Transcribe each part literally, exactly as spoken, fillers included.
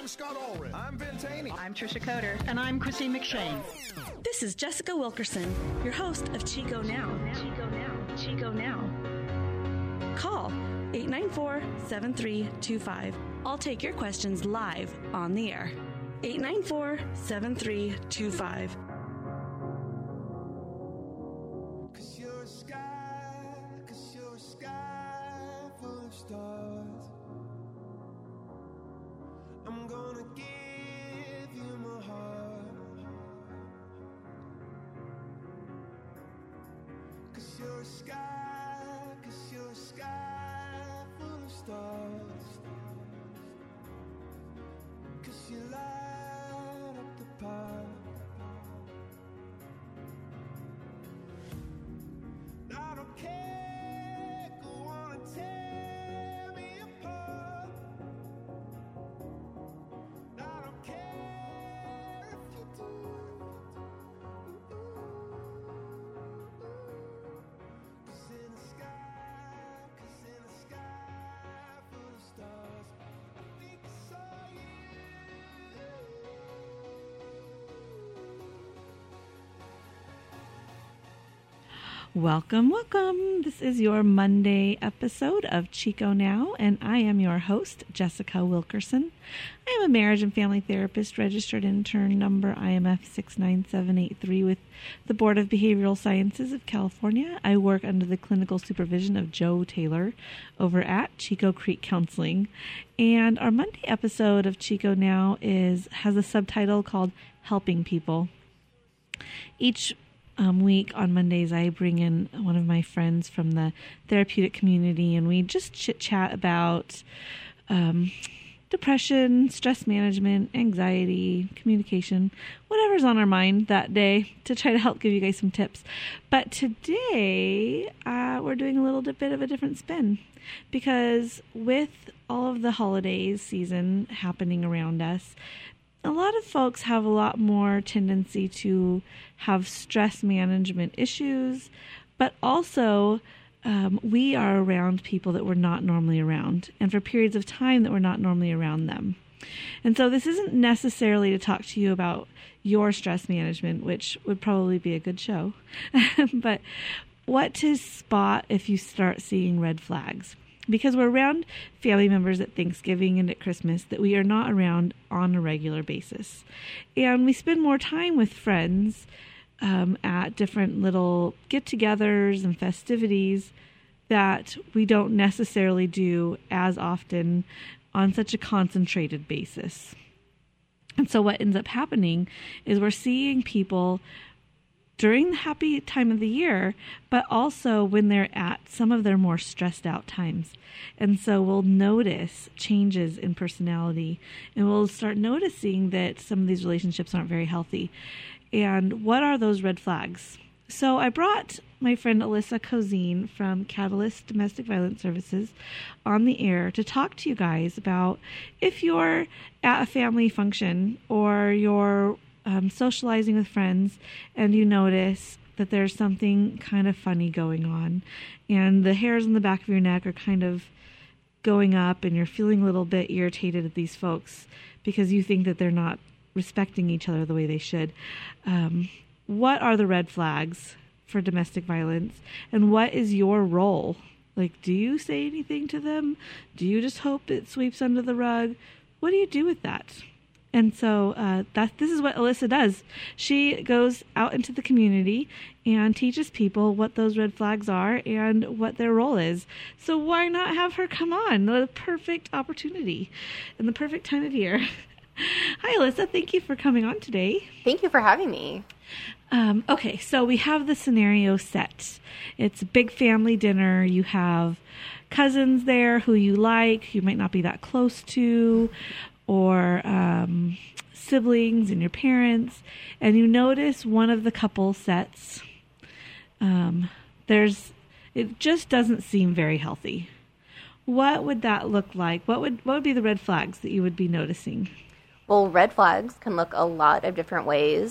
I'm Scott Allred. I'm Ben Taney. I'm Trisha Coder. And I'm Chrissy McShane. This is Jessica Wilkerson, your host of Chico Now. Chico Now. Chico Now. Call eight nine four, seven three two five. I'll take your questions live on the air. eight nine four, seven three two five. Cause you're a sky, cause you're a sky full of stars. I'm gonna give you my heart. Cause you're a sky, cause you're a sky full of stars. Cause you light up the park. I don't care, go on and tear me apart. I don't care if you do. Cause in the sky, cause in the sky full of stars, I think I saw you. Welcome, welcome. This is your Monday episode of Chico Now, and I am your host, Jessica Wilkerson. I am a marriage and family therapist, registered intern number I M F six nine seven eight three with the Board of Behavioral Sciences of California. I work under the clinical supervision of Joe Taylor over at Chico Creek Counseling. And our Monday episode of Chico Now is has a subtitle called Helping People. Each Um, week on Mondays, I bring in one of my friends from the therapeutic community, and we just chit-chat about um, depression, stress management, anxiety, communication, whatever's on our mind that day, to try to help give you guys some tips. But today, uh, we're doing a little bit of a different spin, because with all of the holidays season happening around us, a lot of folks have a lot more tendency to have stress management issues, but also um, we are around people that we're not normally around, and for periods of time that we're not normally around them. And so this isn't necessarily to talk to you about your stress management, which would probably be a good show, but what to spot if you start seeing red flags. Because we're around family members at Thanksgiving and at Christmas that we are not around on a regular basis. And we spend more time with friends um, at different little get-togethers and festivities that we don't necessarily do as often on such a concentrated basis. And so what ends up happening is we're seeing people during the happy time of the year, but also when they're at some of their more stressed out times. And so we'll notice changes in personality, and we'll start noticing that some of these relationships aren't very healthy. And what are those red flags? So I brought my friend Alyssa Cozine from Catalyst Domestic Violence Services on the air to talk to you guys about if you're at a family function or you're Um, socializing with friends and you notice that there's something kind of funny going on and the hairs on the back of your neck are kind of going up and you're feeling a little bit irritated at these folks because you think that they're not respecting each other the way they should. Um, what are the red flags for domestic violence, and what is your role? Like, do you say anything to them? Do you just hope it sweeps under the rug? What do you do with that? And so uh, that this is what Alyssa does. She goes out into the community and teaches people what those red flags are and what their role is. So why not have her come on? The perfect opportunity and the perfect time of year. Hi, Alyssa. Thank you for coming on today. Thank you for having me. Um, okay, so we have the scenario set. It's a big family dinner. You have cousins there who you like, you might not be that close to, or um, siblings and your parents, and you notice one of the couple sets, um, there's, it just doesn't seem very healthy. What would that look like? What would what would be the red flags that you would be noticing? Well, red flags can look a lot of different ways.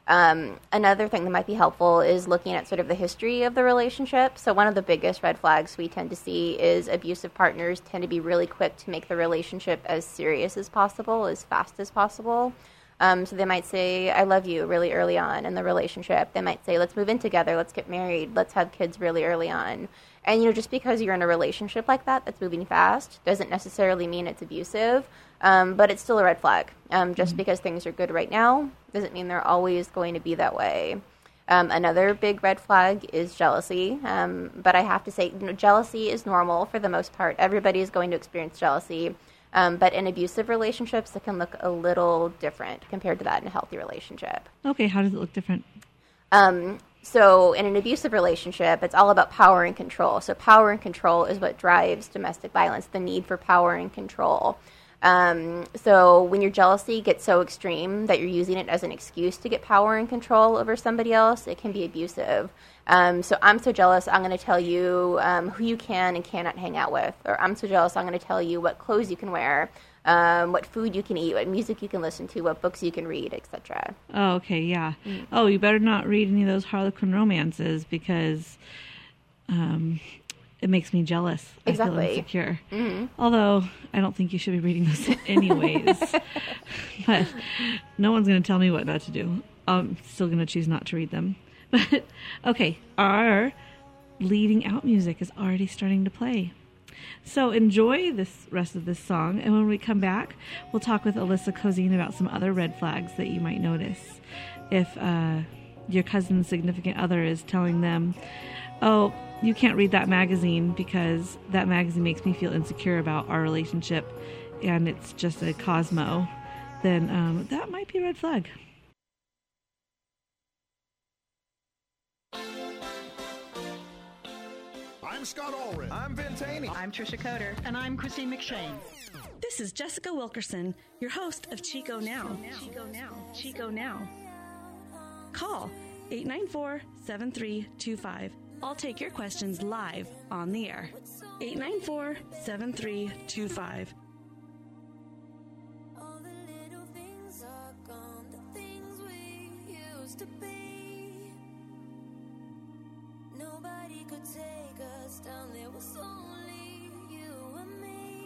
Um, another thing that might be helpful is looking at sort of the history of the relationship. So one of the biggest red flags we tend to see is abusive partners tend to be really quick to make the relationship as serious as possible, as fast as possible. Um, so they might say, I love you really early on in the relationship. They might say, let's move in together, let's get married, let's have kids really early on. And, you know, just because you're in a relationship like that that's moving fast doesn't necessarily mean it's abusive, um, but it's still a red flag. Um, just mm-hmm. because things are good right now doesn't mean they're always going to be that way. Um, another big red flag is jealousy. Um, but I have to say, you know, jealousy is normal for the most part. Everybody is going to experience jealousy. Um, but in abusive relationships, it can look a little different compared to that in a healthy relationship. Okay, how does it look different? Um, so in an abusive relationship, it's all about power and control. So power and control is what drives domestic violence, the need for power and control. Um, so when your jealousy gets so extreme that you're using it as an excuse to get power and control over somebody else, it can be abusive. Um, so I'm so jealous, I'm going to tell you um, who you can and cannot hang out with. Or I'm so jealous, I'm going to tell you what clothes you can wear, um, what food you can eat, what music you can listen to, what books you can read, et cetera. Oh, okay, yeah. Mm. Oh, you better not read any of those Harlequin romances because um, it makes me jealous. Exactly. I feel insecure. Mm-hmm. Although I don't think you should be reading those anyways. But no one's going to tell me what not to do. I'm still going to choose not to read them. But, okay, our leading out music is already starting to play. So enjoy this rest of this song, and when we come back, we'll talk with Alyssa Cozine about some other red flags that you might notice. If uh, your cousin's significant other is telling them, oh, you can't read that magazine because that magazine makes me feel insecure about our relationship, and it's just a Cosmo, then um, that might be a red flag. I'm Scott Allred. I'm Ben Taney. I'm Trisha Coder. And I'm Christine McShane. This is Jessica Wilkerson, your host of Chico Now. Chico Now. Chico Now. Call eight nine four, seven three two five. I'll take your questions live on the air. eight nine four, seven three two five. All the little things are gone, the things we used to be. Nobody could take us down, there was only you and me.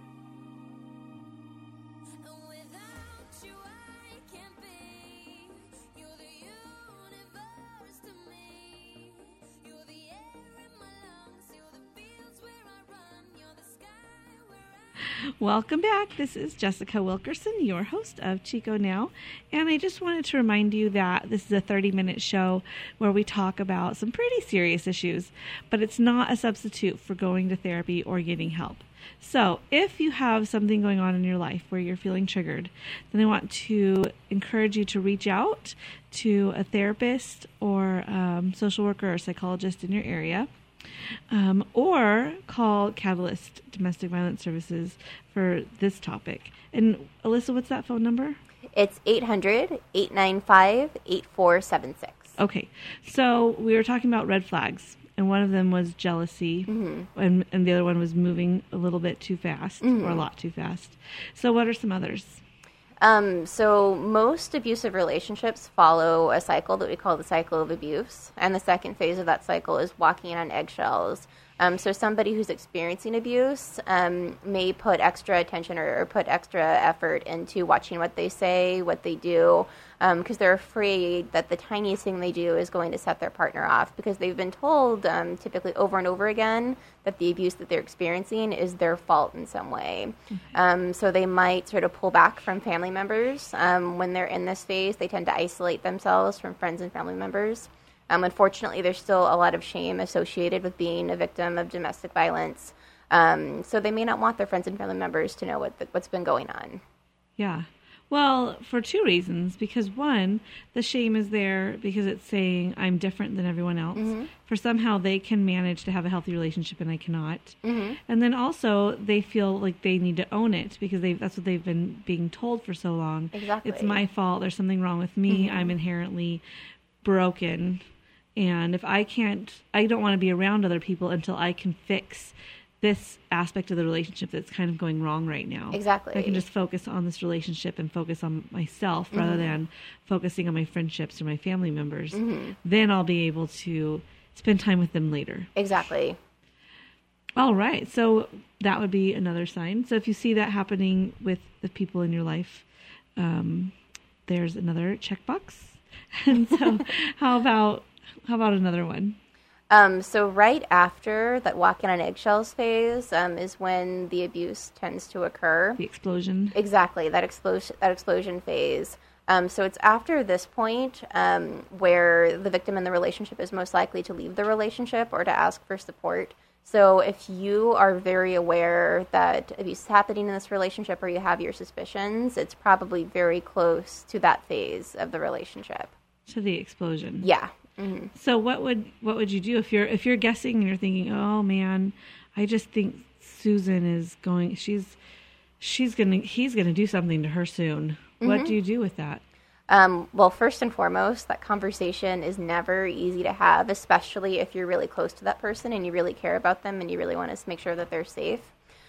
And without you I can't be. You're the universe to me. You're the air in my lungs, you're the fields where I run, you're the sky where I... Welcome back. This is Jessica Wilkerson, your host of Chico Now. And I just wanted to remind you that this is a thirty-minute show where we talk about some pretty serious issues, but it's not a substitute for going to therapy or getting help. So if you have something going on in your life where you're feeling triggered, then I want to encourage you to reach out to a therapist or um, social worker or psychologist in your area. Um, or call Catalyst Domestic Violence Services for this topic. And Alyssa, what's that phone number? It's eight hundred, eight nine five, eight four seven six. Okay, so we were talking about red flags, and one of them was jealousy, mm-hmm. and, and the other one was moving a little bit too fast, mm-hmm. or a lot too fast. So what are some others? Um, so most abusive relationships follow a cycle that we call the cycle of abuse. And the second phase of that cycle is walking on eggshells. Um, so somebody who's experiencing abuse um, may put extra attention or, or put extra effort into watching what they say, what they do, because um, they're afraid that the tiniest thing they do is going to set their partner off, because they've been told um, typically over and over again that the abuse that they're experiencing is their fault in some way. Mm-hmm. Um, so they might sort of pull back from family members. Um, when they're in this phase, they tend to isolate themselves from friends and family members. Um, unfortunately, there's still a lot of shame associated with being a victim of domestic violence. Um, so they may not want their friends and family members to know what the, what's been going on. Yeah. Well, for two reasons. Because one, the shame is there because it's saying I'm different than everyone else. Mm-hmm. For somehow they can manage to have a healthy relationship and I cannot. Mm-hmm. And then also they feel like they need to own it because they that's what they've been being told for so long. Exactly. It's my fault. There's something wrong with me. Mm-hmm. I'm inherently broken. And if I can't, I don't want to be around other people until I can fix this aspect of the relationship that's kind of going wrong right now. Exactly. I can just focus on this relationship and focus on myself mm-hmm. rather than focusing on my friendships or my family members. Mm-hmm. Then I'll be able to spend time with them later. Exactly. All right. So that would be another sign. So if you see that happening with the people in your life, um, there's another checkbox. And so how about how about another one? Um, so right after that walking on eggshells phase um, is when the abuse tends to occur. The explosion. Exactly, that explosion that explosion phase. Um, so it's after this point um, where the victim in the relationship is most likely to leave the relationship or to ask for support. So if you are very aware that abuse is happening in this relationship or you have your suspicions, it's probably very close to that phase of the relationship. To the explosion. Yeah. Mm-hmm. So what would what would you do if you're if you're guessing and you're thinking, oh man, I just think Susan is going, she's she's gonna he's gonna do something to her soon. Mm-hmm. What do you do with that? Um, well, first and foremost, that conversation is never easy to have, especially if you're really close to that person and you really care about them and you really want to make sure that they're safe.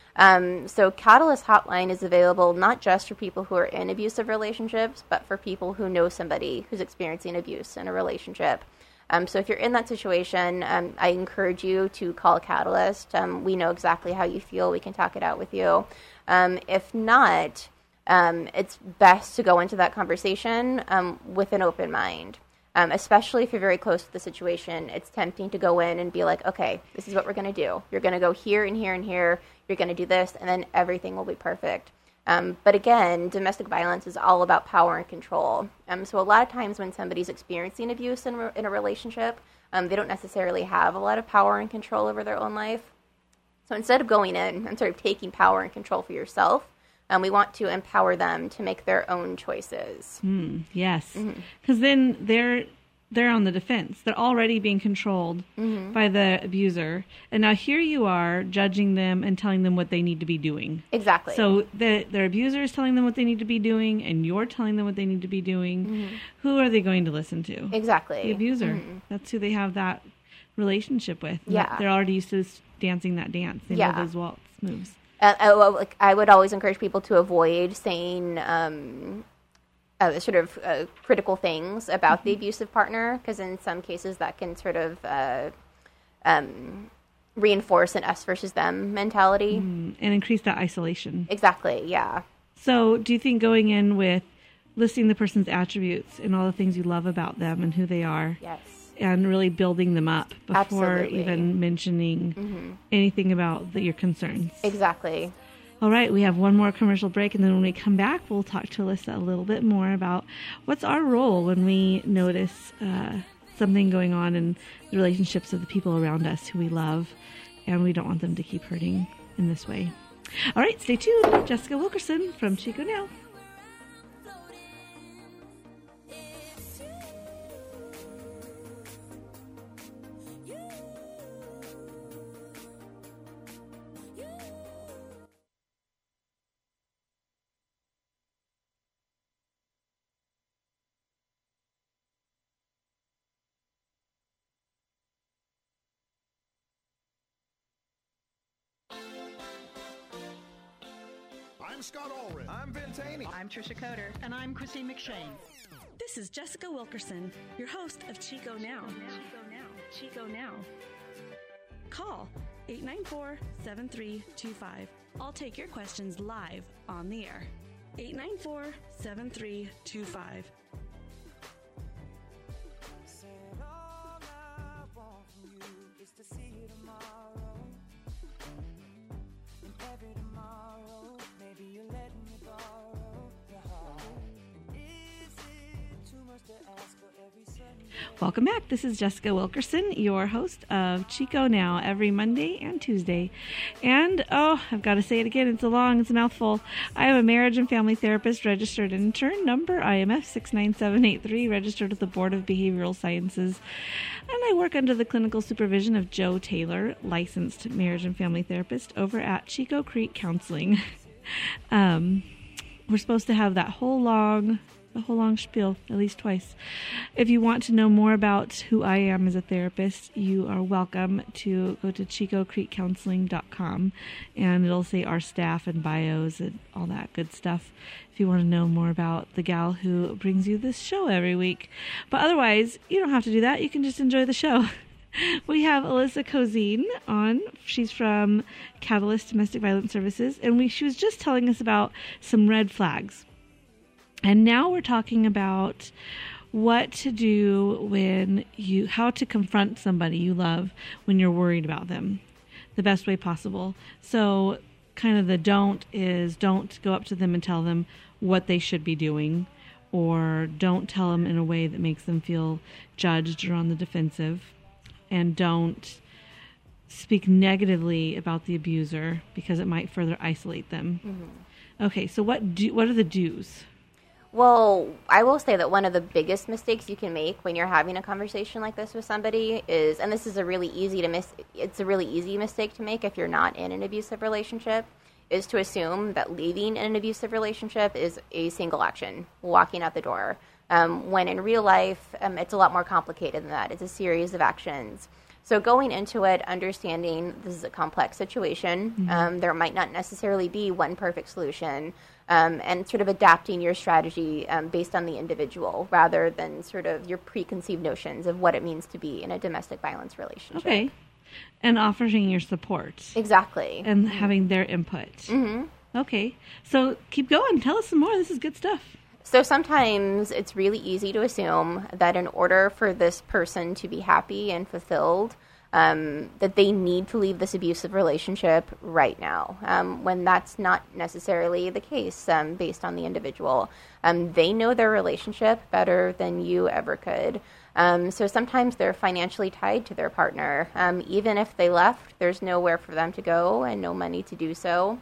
Um, so Catalyst Hotline is available not just for people who are in abusive relationships, but for people who know somebody who's experiencing abuse in a relationship. Um, so if you're in that situation, um, I encourage you to call Catalyst. Um, we know exactly how you feel. We can talk it out with you. Um, if not, um, it's best to go into that conversation um, with an open mind. Um, especially if you're very close to the situation, it's tempting to go in and be like, okay, this is what we're going to do. You're going to go here and here and here. You're going to do this, and then everything will be perfect. Um, but again, domestic violence is all about power and control. Um, so a lot of times when somebody's experiencing abuse in, re- in a relationship, um, they don't necessarily have a lot of power and control over their own life. So instead of going in and sort of taking power and control for yourself, um, we want to empower them to make their own choices. Mm, yes, because mm-hmm. then they're they're on the defense. They're already being controlled mm-hmm. by the abuser, and now here you are judging them and telling them what they need to be doing. Exactly. So the, their abuser is telling them what they need to be doing, and you're telling them what they need to be doing. Mm-hmm. Who are they going to listen to? Exactly. The abuser. Mm-hmm. That's who they have that relationship with. Yeah. They're already used to dancing that dance. They yeah. know those waltz moves. Uh, I, like, I would always encourage people to avoid saying um, uh, sort of uh, critical things about mm-hmm. the abusive partner, because in some cases that can sort of uh, um, reinforce an us versus them mentality. Mm, and increase that isolation. Exactly, yeah. So do you think going in with listing the person's attributes and all the things you love about them and who they are, yes, and really building them up before Absolutely. even mentioning mm-hmm. anything about the, your concerns? Exactly. All right, we have one more commercial break, and then when we come back, we'll talk to Alyssa a little bit more about what's our role when we notice uh, something going on in the relationships of the people around us who we love, and we don't want them to keep hurting in this way. All right, stay tuned. Jessica Wilkerson from Chico Now. I'm Scott Allred. I'm Ben Taney. I'm Trisha Coder. And I'm Christine McShane. This is Jessica Wilkerson, your host of Chico Now. Chico Now. Chico Now. Call eight nine four, seven three two five. I'll take your questions live on the air. eight nine four, seven three two five. Said all I want from you is to see you tomorrow. And every tomorrow, maybe you let me borrow your heart. Is it too much to ask for every Sunday? Welcome back. This is Jessica Wilkerson, your host of Chico Now, every Monday and Tuesday. And, oh, I've got to say it again. It's a long, it's a mouthful. I am a marriage and family therapist, registered intern, number I M F six nine seven eight three, registered with the Board of Behavioral Sciences. And I work under the clinical supervision of Joe Taylor, licensed marriage and family therapist, over at Chico Creek Counseling. um, we're supposed to have that whole long the whole long spiel at least twice. If you want to know more about who I am as a therapist, you are welcome to go to chico creek counseling dot com, and it'll say our staff and bios and all that good stuff if you want to know more about the gal who brings you this show every week. But otherwise, you don't have to do that. You can just enjoy the show. We have Alyssa Cozine on. She's from Catalyst Domestic Violence Services, and we she was just telling us about some red flags. And now we're talking about what to do when you, how to confront somebody you love when you're worried about them, the best way possible. So kind of the don't is don't go up to them and tell them what they should be doing, or don't tell them in a way that makes them feel judged or on the defensive, and don't speak negatively about the abuser because it might further isolate them. Mm-hmm. Okay, so what do, what are the do's? Well, I will say that one of the biggest mistakes you can make when you're having a conversation like this with somebody is, and this is a really easy to miss, it's a really easy mistake to make if you're not in an abusive relationship, is to assume that leaving in an abusive relationship is a single action, walking out the door. Um, when in real life, um, it's a lot more complicated than that. It's a series of actions. So going into it, understanding this is a complex situation, mm-hmm. um, there might not necessarily be one perfect solution, um, and sort of adapting your strategy um, based on the individual rather than sort of your preconceived notions of what it means to be in a domestic violence relationship. Okay. And offering your support. Exactly. And mm-hmm. having their input. Mm-hmm. Okay. So keep going. Tell us some more. This is good stuff. So sometimes it's really easy to assume that in order for this person to be happy and fulfilled, um, that they need to leave this abusive relationship right now, um, when that's not necessarily the case um, based on the individual. Um, they know their relationship better than you ever could. Um, so sometimes they're financially tied to their partner. Um, even if they left, there's nowhere for them to go and no money to do so.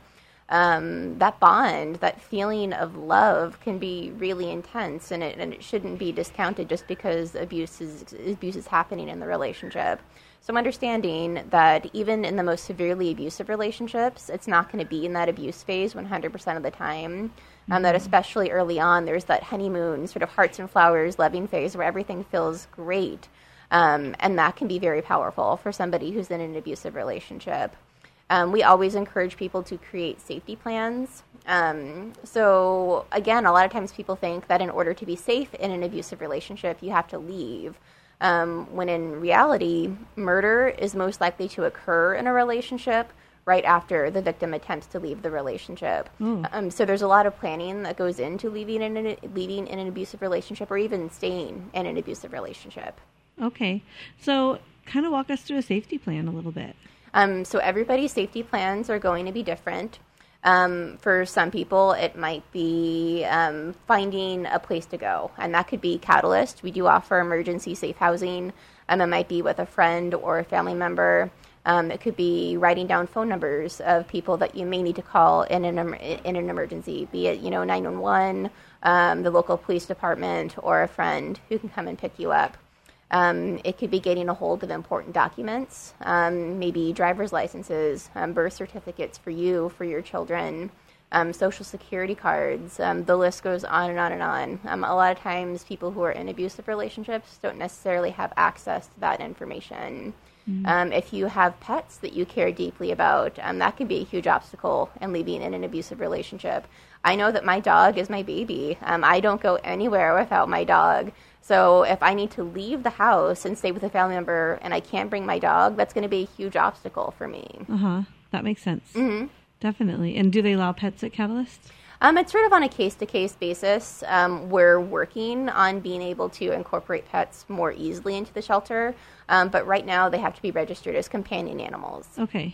Um, that bond, that feeling of love can be really intense, and it, and it shouldn't be discounted just because abuse is, abuse is happening in the relationship. So I'm understanding that even in the most severely abusive relationships, it's not going to be in that abuse phase one hundred percent of the time. Um, mm-hmm. That especially early on, there's that honeymoon, sort of hearts and flowers, loving phase where everything feels great. Um, and that can be very powerful for somebody who's in an abusive relationship. Um, we always encourage people to create safety plans. Um, so, again, a lot of times people think that in order to be safe in an abusive relationship, you have to leave. Um, when in reality, murder is most likely to occur in a relationship right after the victim attempts to leave the relationship. Mm. Um, so there's a lot of planning that goes into leaving in, an, leaving in an abusive relationship or even staying in an abusive relationship. Okay. So kind of walk us through a safety plan a little bit. Um, so everybody's safety plans are going to be different. Um, for some people, it might be um, finding a place to go, and that could be Catalyst. We do offer emergency safe housing. Um, it might be with a friend or a family member. Um, it could be writing down phone numbers of people that you may need to call in an in an emergency, be it you know nine one one, um, the local police department, or a friend who can come and pick you up. Um, it could be getting a hold of important documents, um, maybe driver's licenses, um, birth certificates for you, for your children, um, social security cards. Um, the list goes on and on and on. Um, a lot of times people who are in abusive relationships don't necessarily have access to that information. Mm-hmm. Um, if you have pets that you care deeply about, um, that can be a huge obstacle in leaving in an abusive relationship. I know that my dog is my baby. Um, I don't go anywhere without my dog. So if I need to leave the house and stay with a family member and I can't bring my dog, that's going to be a huge obstacle for me. Uh-huh. That makes sense. Mm-hmm. Definitely. And do they allow pets at Catalyst? Um, it's sort of on a case-to-case basis. Um, we're working on being able to incorporate pets more easily into the shelter. Um, but right now they have to be registered as companion animals. Okay.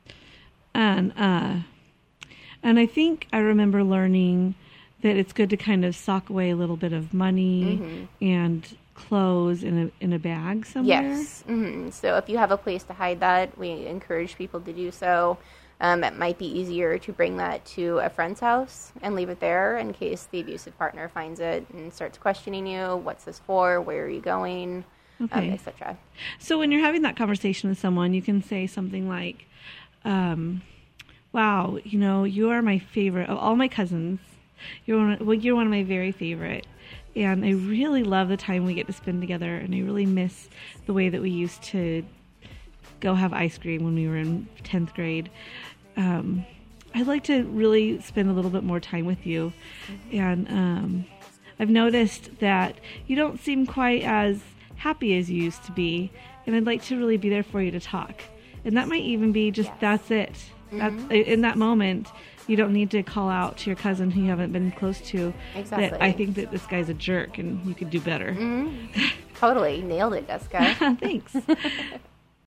And, uh, and I think I remember learning that it's good to kind of sock away a little bit of money mm-hmm. and clothes in a in a bag somewhere. Yes. Mm-hmm. So if you have a place to hide that, we encourage people to do so. Um, it might be easier to bring that to a friend's house and leave it there in case the abusive partner finds it and starts questioning you. What's this for? Where are you going? Okay. Um, et cetera. So when you're having that conversation with someone, you can say something like, um, wow, you know, you are my favorite of all my cousins. You're one of, well, you're one of my very favorite. And I really love the time we get to spend together, and I really miss the way that we used to go have ice cream when we were in tenth grade. Um, I'd like to really spend a little bit more time with you. And um, I've noticed that you don't seem quite as happy as you used to be, and I'd like to really be there for you to talk. And that might even be just, yes. that's it. Mm-hmm. That's, in that moment, you don't need to call out to your cousin who you haven't been close to. Exactly. That I think that this guy's a jerk and you could do better. Mm-hmm. Totally. Nailed it, Jessica. Thanks.